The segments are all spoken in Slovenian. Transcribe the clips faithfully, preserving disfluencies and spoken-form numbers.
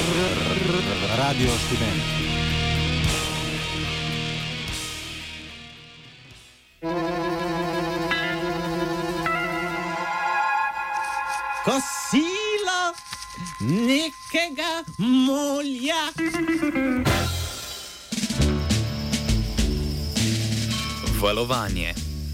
Radio Študent. Kosilo nekega mulja. Valovanje.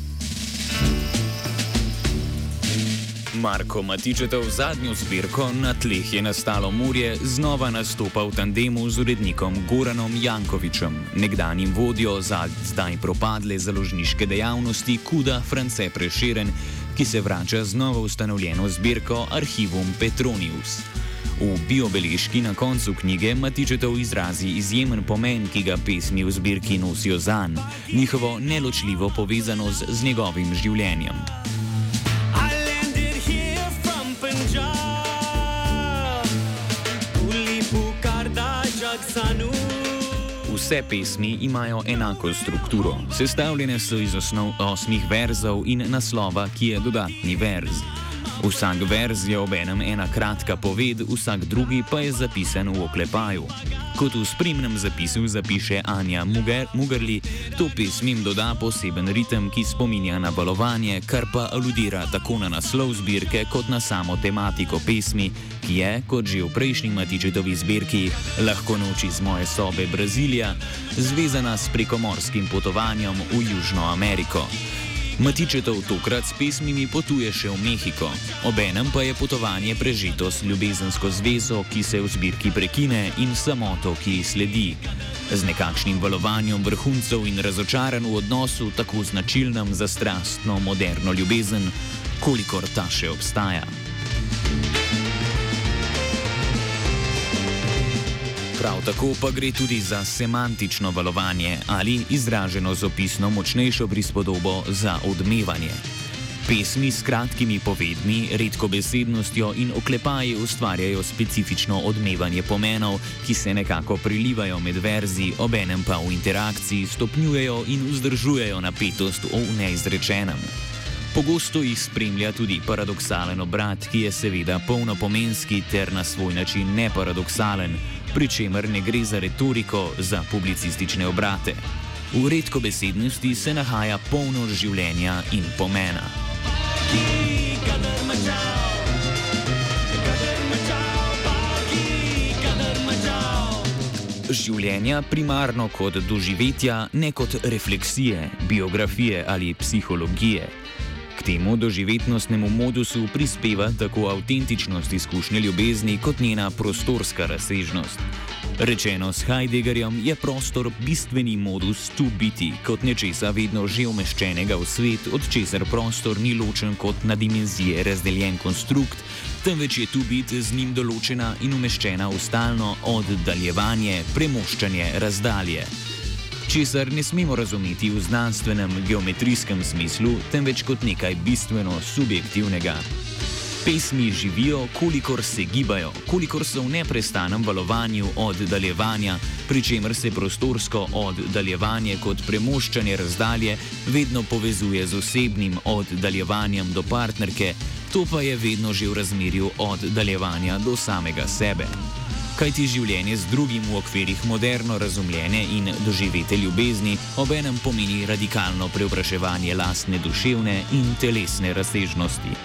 Marko Matičetov zadnjo zbirko Na tleh je nastalo morje znova nastopa v tandemu z urednikom Goranom Jankovičem, nekdanjim vodjo za zdaj propadle založniške dejavnosti Kuda France Prešeren, ki se vrača z novo ustanovljeno zbirko Archivum Petronius. V biobeležki na koncu knjige Matičetov izrazi izjemen pomen, ki ga pesmi v zbirki nosijo zanj, njihovo neločljivo povezanost z njegovim življenjem. Vse pesmi imajo enako strukturo, sestavljene so iz osnov osmih verzov in naslova, ki je dodatni verz. Vsak verz je obenem ena kratka poved, vsak drugi pa je zapisan v oklepaju. Kot v spremnem zapisu zapiše Anja Muger, Mugerli, to pesmim doda poseben ritem, ki spominja na valovanje, kar pa aludira tako na naslov zbirke kot na samo tematiko pesmi, ki je, kot že v prejšnji Matičetovi zbirki Lahko noči z moje sobe Brazilija, zvezana s prekomorskim potovanjem v Južno Ameriko. Matičetov tokrat s pesmimi potuje še v Mehiko, obenem pa je potovanje prežito s ljubezensko zvezo, ki se v zbirki prekine, in samoto, ki ji sledi. Z nekakšnim valovanjem vrhuncev in razočaran v odnosu tako značilnem za strastno moderno ljubezen, kolikor ta še obstaja. Prav tako pa gre tudi za semantično valovanje ali izraženo z opisno močnejšo prispodobo za odmevanje. Pesmi s kratkimi povedmi, redkobesednostjo in oklepaji ustvarjajo specifično odmevanje pomenov, ki se nekako prilivajo med verzi, obenem pa v interakciji stopnjujejo in vzdržujejo napetost v neizrečenem. Pogosto jih spremlja tudi paradoksalen obrat, ki je seveda polnopomenski ter na svoj način neparadoksalen, pri čemer ne gre za retoriko, za publicistične obrate. V redkobesednosti se nahaja polno življenja in pomena. Življenja primarno kot doživetja, ne kot refleksije, biografije ali psihologije. K temu doživetnostnemu modusu prispeva tako avtentičnost izkušnje ljubezni kot njena prostorska razsežnost. Rečeno s Heideggerjem je prostor bistveni modus tu biti, kot nečesa vedno že umeščenega v svet, od česar prostor ni ločen kot na dimenzije razdeljen konstrukt, temveč je tu biti z njim določena in umeščena v stalno oddaljevanje, premoščanje, razdalje. Česar ne smemo razumeti v znanstvenem geometrijskem smislu, temveč kot nekaj bistveno subjektivnega. Pesmi živijo, kolikor se gibajo, kolikor so v neprestanem valovanju oddaljevanja, pri čemer se prostorsko oddaljevanje kot premoščanje razdalje vedno povezuje z osebnim oddaljevanjem do partnerke, to pa je vedno že v razmerju oddaljevanja do samega sebe. Kajti življenje z drugim v okvirih moderno razumljene in doživete ljubezni obenem pomeni radikalno preobraževanje lastne duševne in telesne razsežnosti.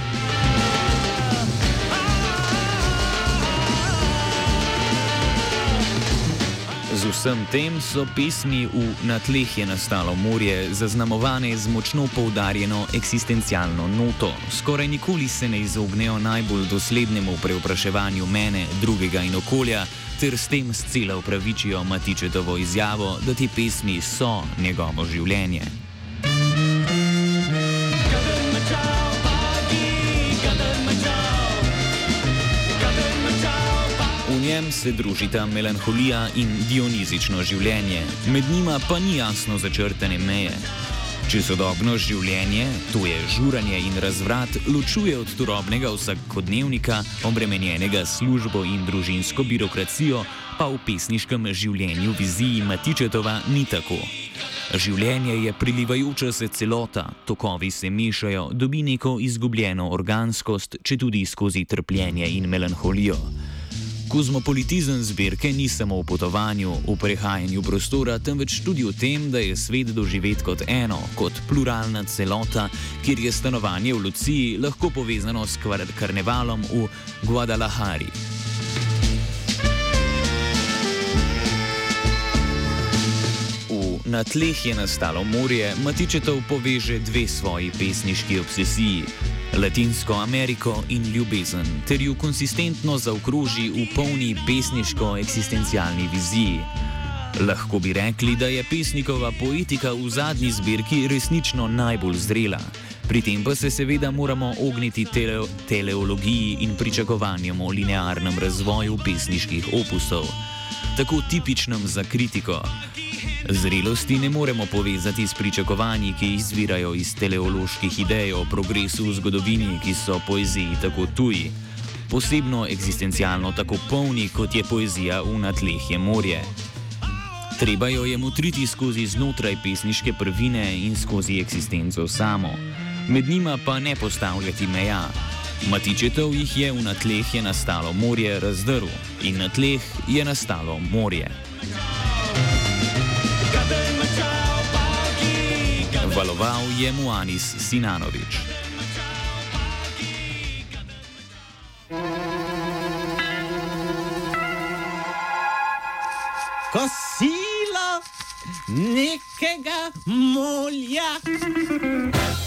Z vsem tem so pesmi v Na tleh je nastalo morje zaznamovane z močno poudarjeno eksistencialno noto. Skoraj nikoli se ne izognejo najbolj doslednemu preopraševanju mene, drugega in okolja, ter s tem scela upravičijo Matičetovo izjavo, da te pesmi so njegovo življenje. V njem se družita melanholija in dionizično življenje, med njima pa ni jasno začrtane meje. Če sodobno življenje, to je žuranje in razvrat, ločuje od turobnega vsakodnevnika, obremenjenega službo in družinsko birokracijo, pa v pesniškem življenju viziji Matičetova ni tako. Življenje je prilivajoča se celota, tokovi se mešajo, dobi neko izgubljeno organskost, četudi skozi trpljenje in melanholijo. Kozmopolitizem zbirke ni samo v potovanju, v prehajanju prostora, temveč tudi v tem, da je svet doživet kot eno, kot pluralna celota, kjer je stanovanje v Luciji lahko povezano s karnevalom v Guadalajari. Na tleh je nastalo morje, Matičetov poveže dve svoji pesniški obsesiji: Latinsko Ameriko in ljubezen, ter ju konsistentno zaokroži v polni pesniško-eksistencialni viziji. Lahko bi rekli, da je pesnikova poetika v zadnji zbirki resnično najbolj zrela. Pri tem pa se seveda moramo ogniti tele teleologiji in pričakovanjem o linearnem razvoju pesniških opusov, tako tipičnem za kritiko. Zrelosti ne moremo povezati s pričakovanji, ki izvirajo iz teleoloških idej o progresu v zgodovini, ki so poeziji tako tuji, posebno eksistencialno tako polni, kot je poezija v Na tleh je morje. Treba jo je motriti skozi znotraj pesniške prvine in skozi eksistenco samo, med njima pa ne postavljati meja. Matičetov jih je v Na tleh je nastalo morje razdrl in na tleh je nastalo morje. Valoval je Muanis Sinanović. Kosilo nekega mulja.